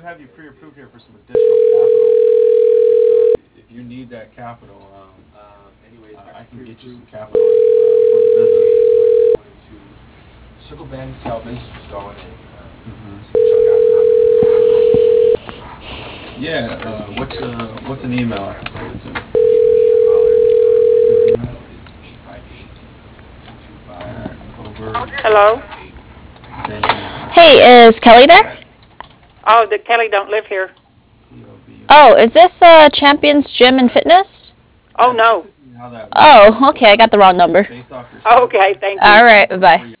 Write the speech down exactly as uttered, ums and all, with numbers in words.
have you pre-approved here for some additional capital. If, it's, uh, if you need that capital, um, Um, anyways, uh, got I can you get you some pre-approved capital for uh, for the business. going to Circle Bend, see how business was going, and uh, Mhm. see what y'all got happening. Yeah. Uh, what's uh, what's an email I can send it to? Give me a holler. Mhm. Dial is eight five eight, two two five, Alright, over. Hello? eight. Thank you. Hey, is Kelly there? Oh, the Kelly don't live here. T O B. Oh, is this uh, Champions Gym and Fitness? Oh, Yeah, no. basically how that works Oh, is okay, I got the wrong number. based off your sales Okay, tax, thank All you. right, whatever bye. you